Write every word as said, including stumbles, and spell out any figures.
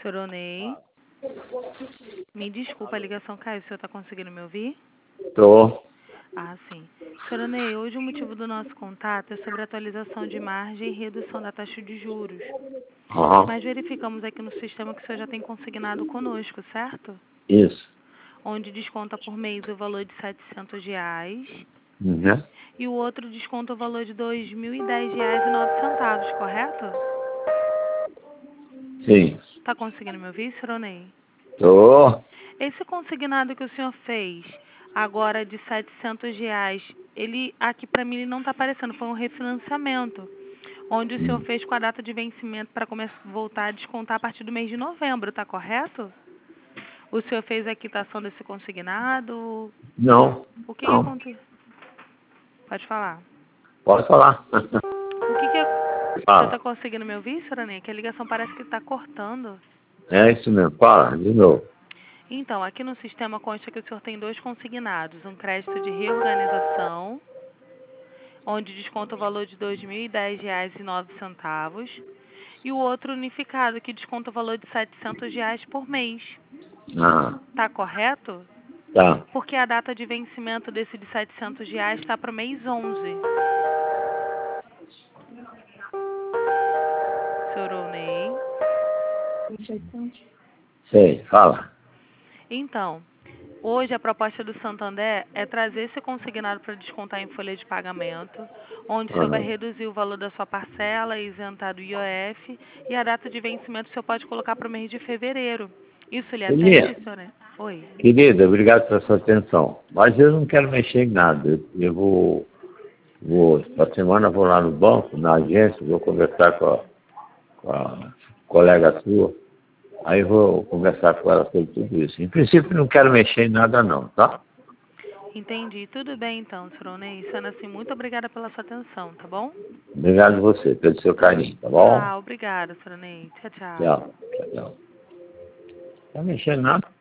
Senhor Onei, me desculpa, a ligação caiu. O senhor está conseguindo me ouvir? Tô. Ah, sim. Senhor Onei, hoje o motivo do nosso contato é sobre a atualização de margem e redução da taxa de juros. Aham. Mas verificamos aqui no sistema que o senhor já tem consignado conosco, certo? Isso. Onde desconta por mês o valor de setecentos reais Uhum. e o outro desconta o valor de dois mil e dez reais e nove centavos, correto? Sim. Está conseguindo me ouvir, senhor Onei? Tô. Esse consignado que o senhor fez agora de setecentos reais, ele aqui para mim ele não está aparecendo, foi um refinanciamento, onde o senhor Hum. fez com a data de vencimento para começar voltar a descontar a partir do mês de novembro, tá correto? O senhor fez a quitação desse consignado? Não. O que que Não. aconteceu? Pode falar. Pode falar. O que que o senhor está Fala. conseguindo me ouvir, senhor Ney? Que a ligação parece que está cortando. É isso mesmo. Fala, de novo. Então, aqui no sistema consta que o senhor tem dois consignados, um crédito de reorganização, onde desconta o valor de dois mil e dez reais e nove centavos, e o outro unificado, que desconta o valor de setecentos reais por mês. Ah, Tá correto? tá. Porque a data de vencimento desse de setecentos reais está para o mês onze. Senhor Onei. Sei. Fala. Então, hoje a proposta do Santander é trazer esse consignado para descontar em folha de pagamento, onde o senhor vai Aham. reduzir o valor da sua parcela, isentar do I O F, e a data de vencimento o senhor pode colocar para o mês de fevereiro. Isso lhe atende, Querida, senhor? Oi. querida, obrigado pela sua atenção. Mas eu não quero mexer em nada. Eu, eu vou, vou, essa semana eu vou lá no banco, na agência, vou conversar com a, com a colega sua. Aí eu vou conversar com ela sobre tudo isso. Em princípio, não quero mexer em nada não, tá? Entendi. Tudo bem então, senhor Onei. Sendo assim, muito obrigada pela sua atenção, tá bom? Obrigado a você, pelo seu carinho, tá bom? Tá, obrigada, senhor Onei. Tchau, tchau. Tchau. Tchau, tchau. Não tá mexendo em nada.